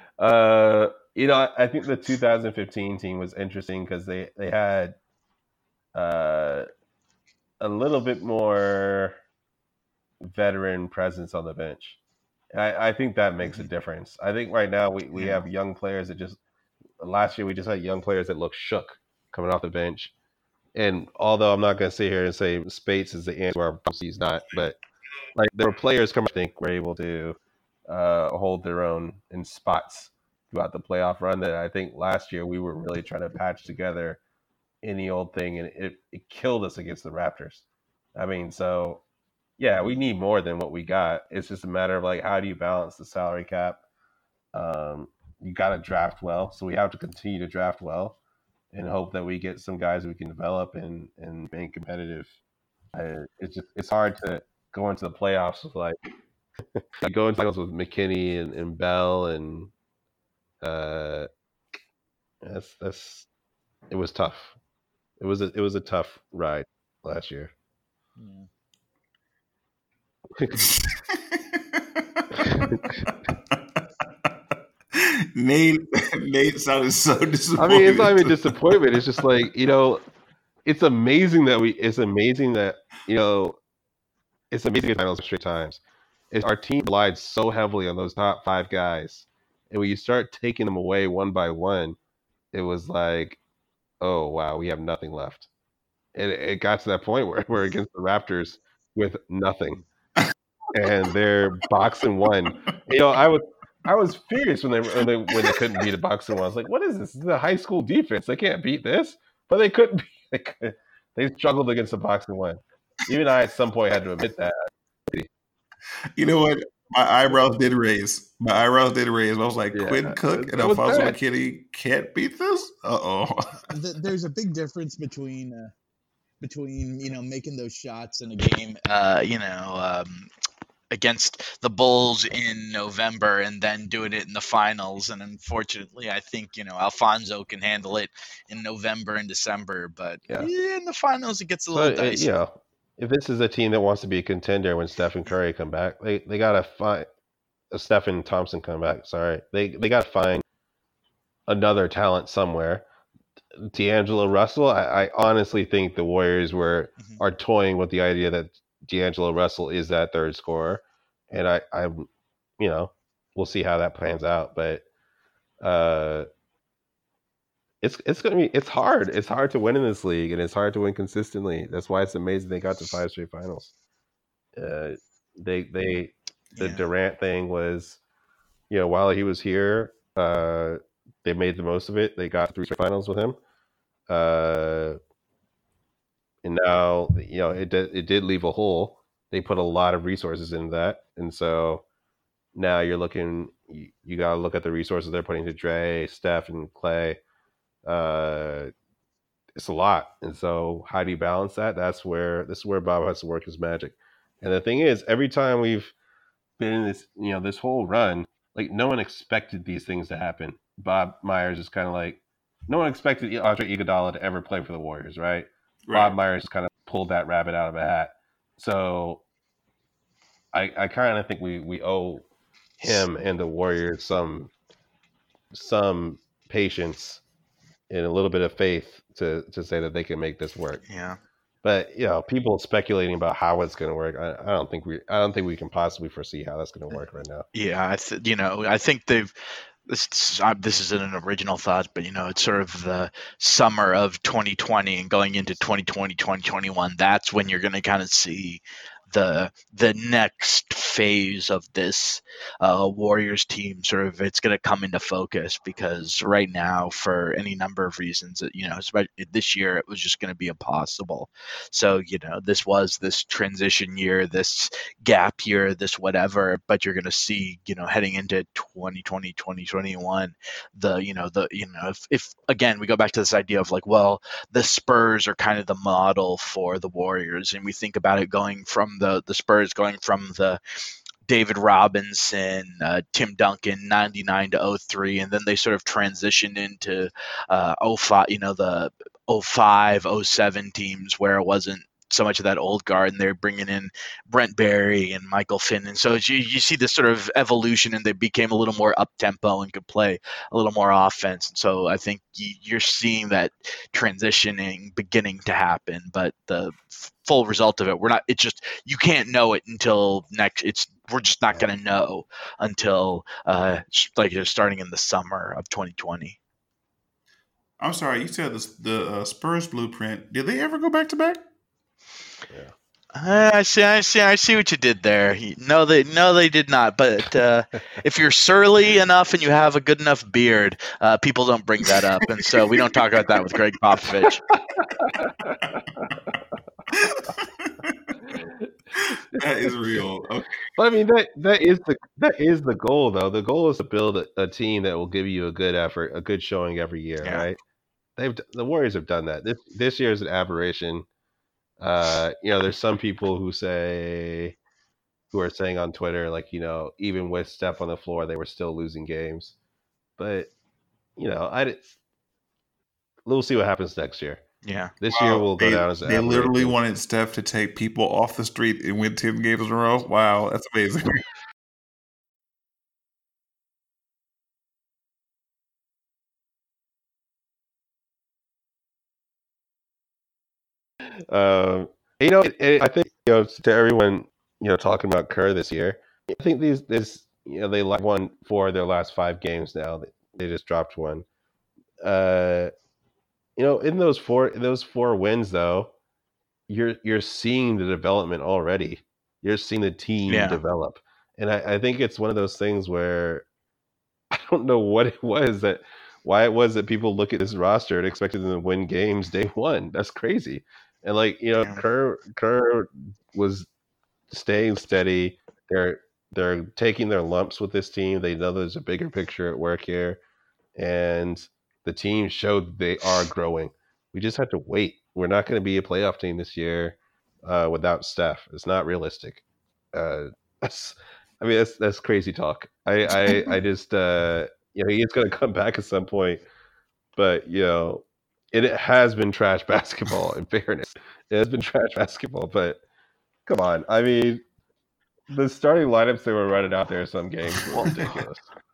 I think the 2015 team was interesting because they had a little bit more veteran presence on the bench. And I think that makes a difference. I think right now we have young players that last year we just had young players that look shook coming off the bench. And although I'm not going to sit here and say Spates is the answer, our he's not, but like there were players I think were able to hold their own in spots throughout the playoff run that I think last year we were really trying to patch together in the old thing, and it killed us against the Raptors. I mean, so yeah, we need more than what we got. It's just a matter of like, how do you balance the salary cap? You got to draft well, so we have to continue to draft well and hope that we get some guys we can develop and make competitive. It's hard to go into the playoffs with like go into finals with McKinney and Bell and that's it was tough. It was a tough ride last year. Nate sounded so disappointed. I mean, it's not even disappointment. It's just like, it's amazing that it's amazing finals straight times. Our team relied so heavily on those top 5 guys. And when you start taking them away one by one, it was like, oh, wow, we have nothing left. And it got to that point where we're against the Raptors with nothing. And they're boxing one. I was furious when they couldn't beat a boxing one. I was like, what is this? This is a high school defense. They can't beat this. But they couldn't they struggled against the boxing one. Even I at some point had to admit that. You know what? My eyebrows did raise. I was like, Quinn Cook and Alfonso McKinney can't beat this? Uh-oh. There's a big difference between making those shots in a game, against the Bulls in November and then doing it in the finals. And unfortunately, I think, Alfonso can handle it in November and December. But in the finals, it gets a little dicey. If this is a team that wants to be a contender when Steph and Curry come back, they got to find Steph and Thompson come back. Sorry. They got to find another talent somewhere. D'Angelo Russell, I honestly think the Warriors are toying with the idea that D'Angelo Russell is that third scorer, and I'm we'll see how that plans out, but it's hard. It's hard to win in this league, and it's hard to win consistently. That's why it's amazing they got to 5 straight finals. The Durant thing was, while he was here, they made the most of it. They got 3 straight finals with him, and now it did leave a hole. They put a lot of resources into that, and so now you're looking. You got to look at the resources they're putting to Dre, Steph, and Clay. It's a lot, and so how do you balance that? This is where Bob has to work his magic. And the thing is, every time we've been in this, this whole run, like no one expected these things to happen. Bob Myers is kind of like, no one expected Andre Iguodala to ever play for the Warriors, right? Bob Myers kind of pulled that rabbit out of a hat. So I kind of think we owe him and the Warriors some patience and a little bit of faith to say that they can make this work. Yeah. But people speculating about how it's going to work. I don't think we can possibly foresee how that's going to work right now. Yeah, I think they've. This isn't an original thought, but it's sort of the summer of 2020 and going into 2020, 2021. That's when you're going to kind of see the next phase of this Warriors team. Sort of, it's going to come into focus, because right now, for any number of reasons, especially this year, it was just going to be impossible. So this was this transition year, this gap year, this whatever. But you're going to see, heading into 2020, 2021, if again we go back to this idea of like, well, the Spurs are kind of the model for the Warriors, and we think about it going from the Spurs going from the David Robinson, Tim Duncan, 99 to 03, and then they sort of transitioned into 05, the 05, 07 teams where it wasn't so much of that old guard, and they're bringing in Brent Barry and Michael Finn. And so you see this sort of evolution, and they became a little more up-tempo and could play a little more offense. And so I think you're seeing that transitioning beginning to happen, but the full result of it, you can't know it until we're just not going to know until starting in the summer of 2020. I'm sorry, you said the Spurs blueprint. Did they ever go back to back? Yeah. I see what you did there. No, they did not. But if you're surly enough and you have a good enough beard, people don't bring that up, and so we don't talk about that with Greg Popovich. That is real. Okay. But I mean, that is the goal, though. The goal is to build a team that will give you a good effort, a good showing every year, right? The Warriors have done that. This year is an aberration. There's some people who are saying on Twitter, like, even with Steph on the floor, they were still losing games. But we'll see what happens next year. Yeah, this year will go down as an aberration. They literally wanted Steph to take people off the street and win 10 games in a row. Wow, that's amazing. I think to everyone talking about Kerr this year, I think they won 4 of their last 5 games now. They just dropped one. In those 4 wins, though, you're seeing the development already. You're seeing the team develop, and I think it's one of those things where I don't know why it was that people look at this roster and expected them to win games day one. That's crazy. And Kerr was staying steady. They're taking their lumps with this team. They know there's a bigger picture at work here, and the team showed they are growing. We just have to wait. We're not going to be a playoff team this year without Steph. It's not realistic. That's crazy talk. I just he's going to come back at some point, but it has been trash basketball. In fairness, it has been trash basketball. But come on, I mean, the starting lineups they were running out there some games were ridiculous.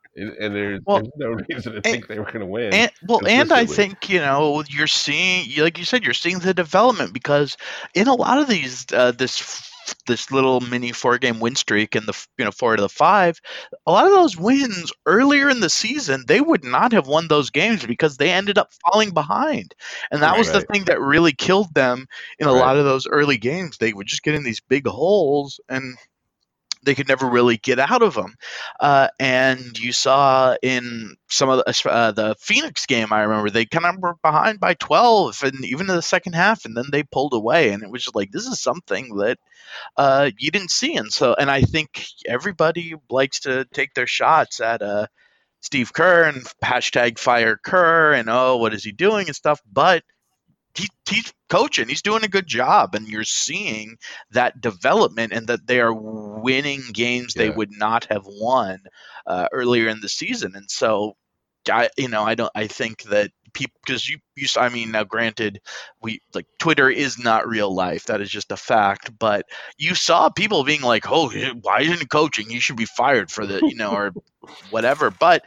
and there's no reason to think they were going to win. And I think you're seeing, like you said, you're seeing the development, because in a lot of these this little mini 4-game win streak and the 4 to the 5, a lot of those wins earlier in the season, they would not have won those games because they ended up falling behind, and that was the thing that really killed them in a lot of those early games. They would just get in these big holes and they could never really get out of them. And you saw in some of the Phoenix game, I remember they kind of were behind by 12, and even in the second half, and then they pulled away, and it was just like, this is something that you didn't see. And I think everybody likes to take their shots at Steve Kerr and hashtag fire Kerr and what is he doing and stuff, but he's coaching. He's doing a good job, and you're seeing that development, and that they are winning games they would not have won earlier in the season. And so, I think that people, because now granted, Twitter is not real life. That is just a fact. But you saw people being like, "Oh, why isn't he coaching? He should be fired for the or whatever." But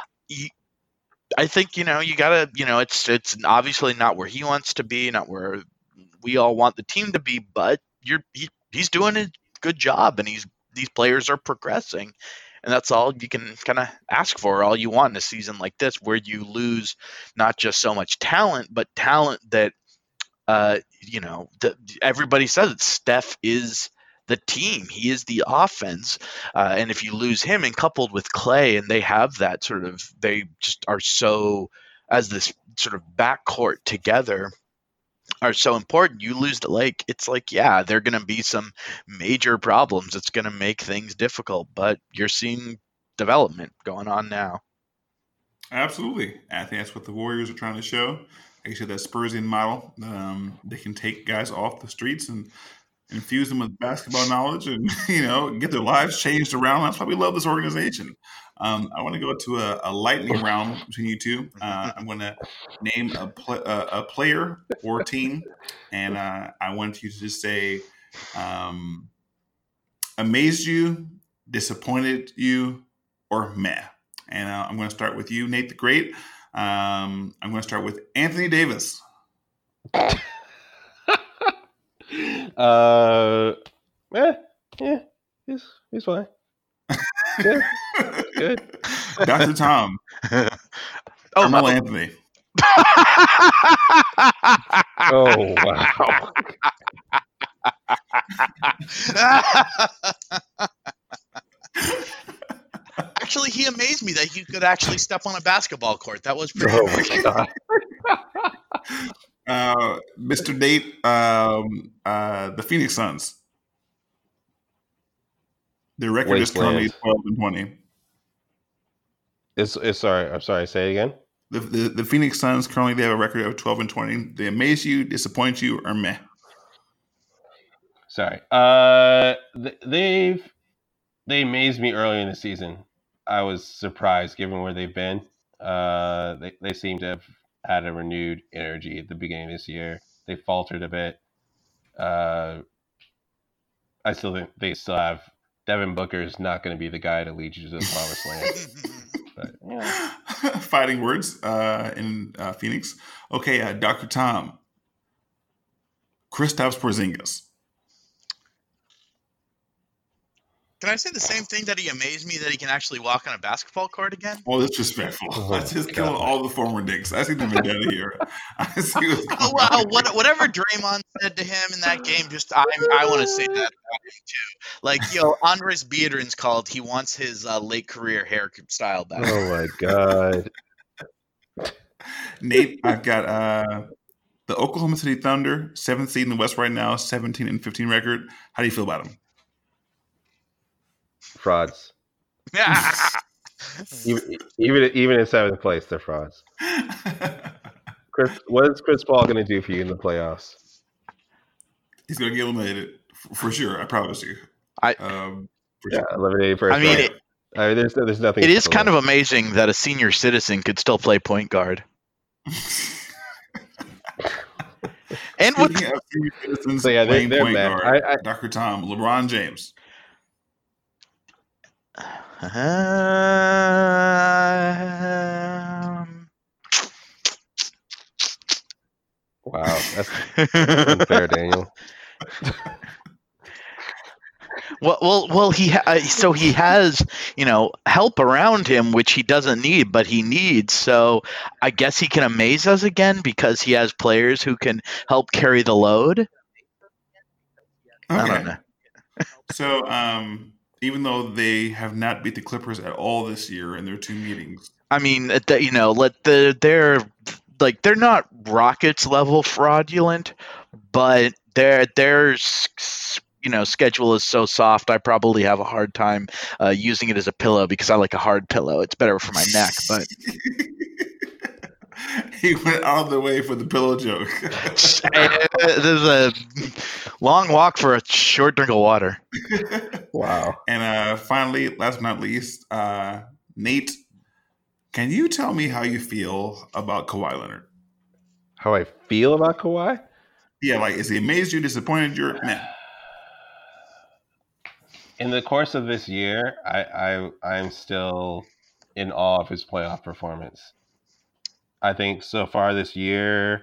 I think, you gotta, it's obviously not where he wants to be, not where we all want the team to be, but he's doing a good job, and these players are progressing, and that's all you can kind of ask for, all you want in a season like this, where you lose not just so much talent, but talent that, everybody says it. Steph is the team. He is the offense. And if you lose him, and coupled with Clay, and they have that they just are so, as this sort of backcourt together, are so important. You lose the Lake, it's like, there are going to be some major problems. It's going to make things difficult, but you're seeing development going on now. Absolutely. I think that's what the Warriors are trying to show. Like you said, that Spursian model. They can take guys off the streets and infuse them with basketball knowledge, and get their lives changed around. That's why we love this organization. I want to go to a lightning round between you two. I'm going to name a player or team, and I want you to just say amazed you, disappointed you, or meh. And I'm going to start with you, Nate the Great. I'm going to start with Anthony Davis. He's fine. Good. Dr. Tom. Carmelo Anthony. Oh, wow. Actually, he amazed me that he could actually step on a basketball court. That was pretty amazing. Mr. Nate, the Phoenix Suns. Their record is currently 12-20. I'm sorry. Say it again. The Phoenix Suns currently, they have a record of 12-20. They amaze you, disappoint you, or meh? Sorry. They amazed me early in the season. I was surprised given where they've been. They seem to have had a renewed energy at the beginning of this year. They faltered a bit. I still think they still have Devin Booker is not going to be the guy to lead you to the promised land. But, yeah. Fighting words in Phoenix. Okay, Dr. Tom. Kristaps Porzingis. Can I say the same thing, that he amazed me that he can actually walk on a basketball court again? Oh, that's disrespectful. That's just killing all the former Knicks. I see them in down here. I see what's going on. Whatever Draymond said to him in that game, just I want to say that about him too. Like, Andres Biedrins he wants his late career hairstyle back. Oh my God. Nate, I've got the Oklahoma City Thunder, 7th seed in the West right now, 17-15 record. How do you feel about them? Frauds. even in 7th place, they're frauds. What is Chris Paul going to do for you in the playoffs? He's going to get eliminated for sure. I promise you. Eliminated first. There's nothing. It is kind of amazing that a senior citizen could still play point guard. And what? They're point guard. Dr. Tom, LeBron James. Wow, that's unfair, Daniel. Well. So he has, help around him, which he doesn't need, but he needs. So I guess he can amaze us again because he has players who can help carry the load. I don't know. So, even though they have not beat the Clippers at all this year in their 2 meetings, I mean, they're not Rockets level fraudulent, but their schedule is so soft. I probably have a hard time using it as a pillow because I like a hard pillow. It's better for my neck, but. He went out of the way for the pillow joke. There's a long walk for a short drink of water. Wow. And finally, last but not least, Nate, can you tell me how you feel about Kawhi Leonard? How I feel about Kawhi? Yeah, is he amazed you, disappointed you? Nah. In the course of this year, I'm still in awe of his playoff performance. I think so far this year,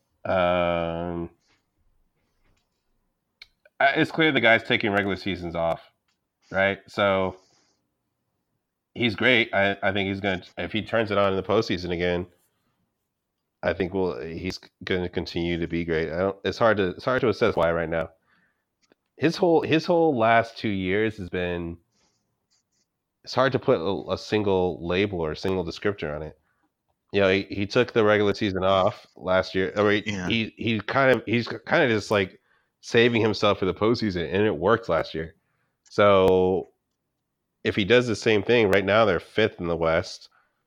it's clear the guy's taking regular seasons off, right? So he's great. I think he's going to, if he turns it on in the postseason again, I think he's going to continue to be great. It's hard to assess why right now. His whole last 2 years has been. It's hard to put a single label or a single descriptor on it. He took the regular season off last year. He's kind of just like saving himself for the postseason, and it worked last year. So if he does the same thing, right now they're 5th in the West,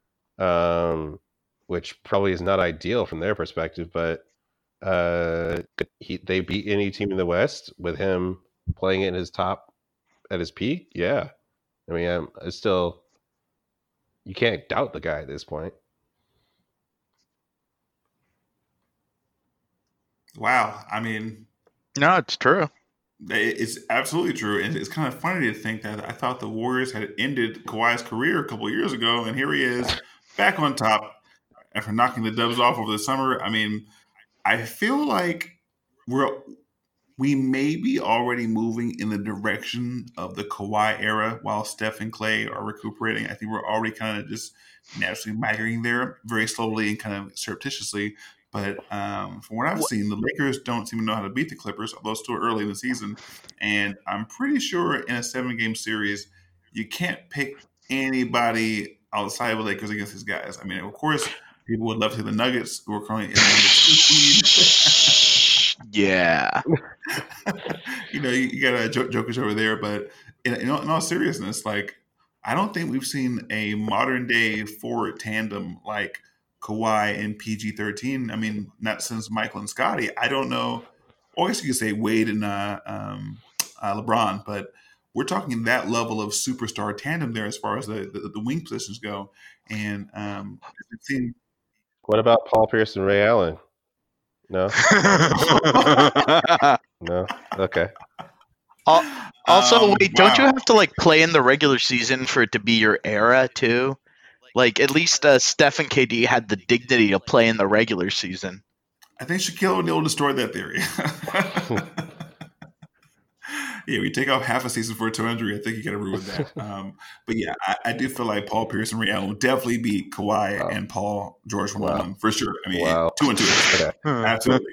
which probably is not ideal from their perspective, but they beat any team in the West with him playing at his peak. Yeah, I mean, it's still, you can't doubt the guy at this point. Wow. I mean, no, it's true. It's absolutely true. And it's kind of funny to think that I thought the Warriors had ended Kawhi's career a couple of years ago, and here he is back on top after knocking the Dubs off over the summer. I mean, I feel like we may be already moving in the direction of the Kawhi era while Steph and Clay are recuperating. I think we're already kind of just naturally migrating there very slowly and kind of surreptitiously. But from what I've seen, the Lakers don't seem to know how to beat the Clippers, although it's still early in the season. And I'm pretty sure in a 7-game series, you can't pick anybody outside of the Lakers against these guys. I mean, of course, people would love to see the Nuggets, who are currently in the number 2 seed. Yeah. You got a Jokic over there. But in all seriousness, I don't think we've seen a modern-day forward tandem like Kawhi and PG-13. I mean, not since Michael and Scottie. I don't know. Or I guess you could say Wade and LeBron, but we're talking that level of superstar tandem there as far as the wing positions go. And it seemed. What about Paul Pierce and Ray Allen? No. No. Okay. Also, wait, don't you have to play in the regular season for it to be your era too? At least Steph and KD had the dignity to play in the regular season. I think Shaquille O'Neal destroyed that theory. Yeah, we take off half a season for a toe injury. I think you got to ruin that. But yeah, I do feel like Paul Pierce and Ray Allen will definitely beat Kawhi and Paul George one for sure. I mean, 2 and 2. Okay. Absolutely.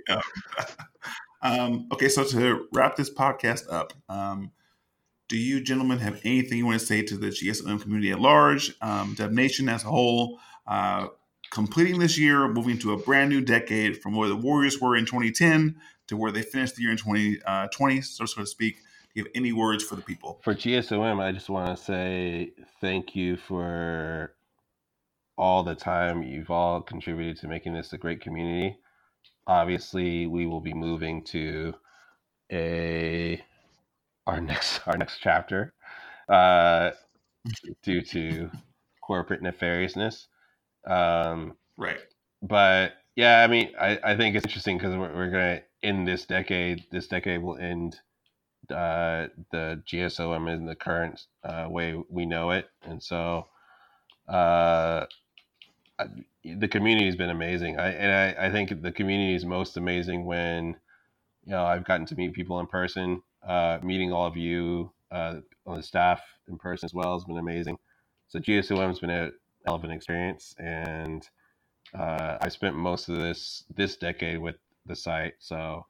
Okay, so to wrap this podcast up, do you gentlemen have anything you want to say to the GSM community at large, Dev Nation as a whole, completing this year, moving to a brand new decade from where the Warriors were in 2010 to where they finished the year in 2020, so to speak? Do you have any words for the people? For GSOM, I just want to say thank you for all the time you've all contributed to making this a great community. Obviously, we will be moving to our next chapter due to corporate nefariousness. Right. But yeah, I mean, I think it's interesting because we're going to end this decade. This decade will end the GSOM in the current way we know it. And so the community has been amazing. I think the community is most amazing when I've gotten to meet people in person. Meeting all of you on the staff in person as well has been amazing. So GSOM has been a hell of an experience, and I spent most of this decade with the site, so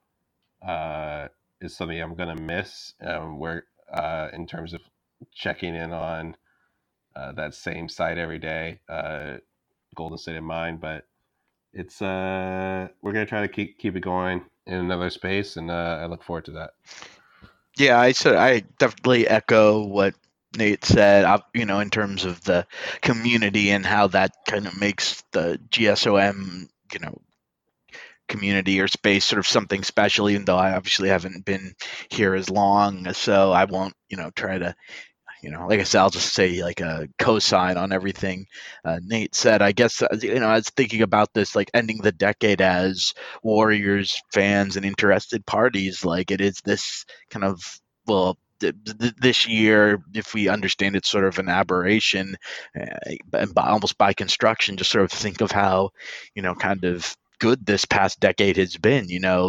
it's something I'm going to miss. Where in terms of checking in on that same site every day, Golden State in mind, but it's we're going to try to keep it going in another space, and I look forward to that. Yeah, I definitely echo what Nate said, in terms of the community and how that kind of makes the GSOM, community or space sort of something special, even though I obviously haven't been here as long. So I won't, try to, like I said, I'll just say like a cosign on everything Nate said. I guess, I was thinking about this, like ending the decade as Warriors fans and interested parties, like it is this kind of, well, this year, if we understand it's sort of an aberration, almost by construction, just sort of think of how, kind of good this past decade has been.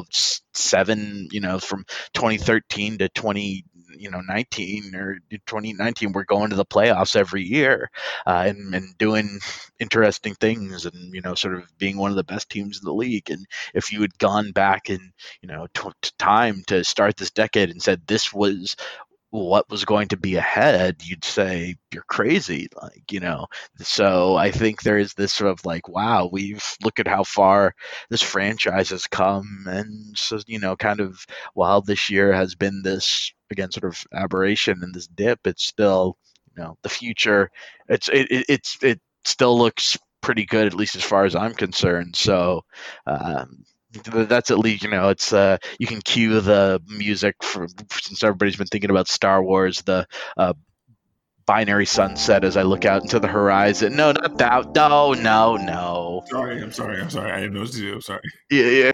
7, from 2013 to 2019 or 2019, we're going to the playoffs every year and doing interesting things and sort of being one of the best teams in the league. And if you had gone back in time to start this decade and said this was what was going to be ahead, you'd say you're crazy, so I think there is this sort of like, wow, look at how far this franchise has come. And so kind of, while this year has been this, again, sort of aberration and this dip, it's still, the future, it still looks pretty good, at least as far as I'm concerned. So that's at least, it's you can cue the music since everybody's been thinking about Star Wars, the binary sunset as I look out into the horizon. No, not that. No. Sorry, I'm sorry. I didn't know what to do. I'm sorry. Yeah.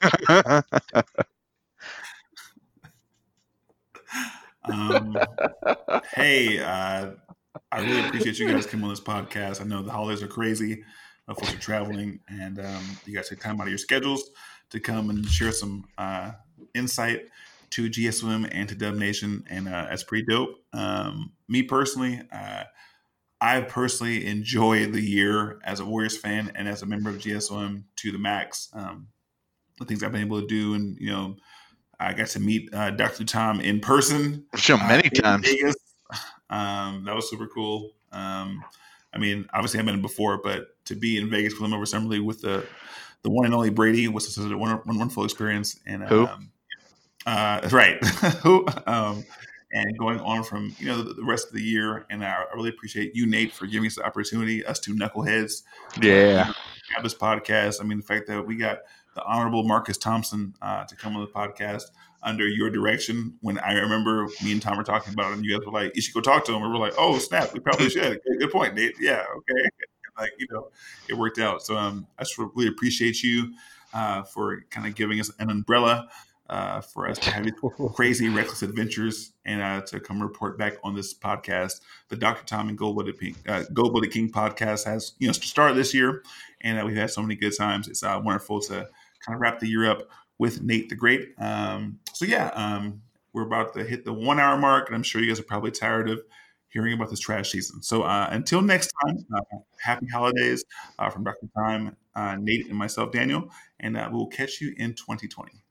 Hey, I really appreciate you guys coming on this podcast. I know the holidays are crazy. Folks are traveling, and you guys take time out of your schedules to come and share some insight to GSOM and to Dub Nation, and that's pretty dope. Me personally, I personally enjoyed the year as a Warriors fan and as a member of GSOM to the max. The things I've been able to do, and I got to meet Dr. Tom in person. Many times. Vegas. That was super cool. I mean, obviously I've been before, but to be in Vegas with him over Summer League with the one and only Brady was a wonderful experience. And who? Right. Who? And going on from the rest of the year, and I really appreciate you, Nate, for giving us the opportunity, us two knuckleheads, yeah, have this podcast. I mean, the fact that we got the Honorable Marcus Thompson to come on the podcast under your direction. When I remember me and Tom were talking about it, and you guys were like, "You should go talk to him," and we're like, "Oh snap, we probably should." Good point, Nate. Yeah, okay. Like it worked out. So I just really appreciate you for kind of giving us an umbrella for us to have these crazy, reckless adventures and to come report back on this podcast. The Dr. Tom and Gold-Blooded King podcast has started this year, and we've had so many good times. It's wonderful to kind of wrap the year up with Nate the Great. We're about to hit the 1 hour mark, and I'm sure you guys are probably tired of hearing about this trash season. So until next time, happy holidays from Dr. Time, Nate, and myself, Daniel, and we'll catch you in 2020.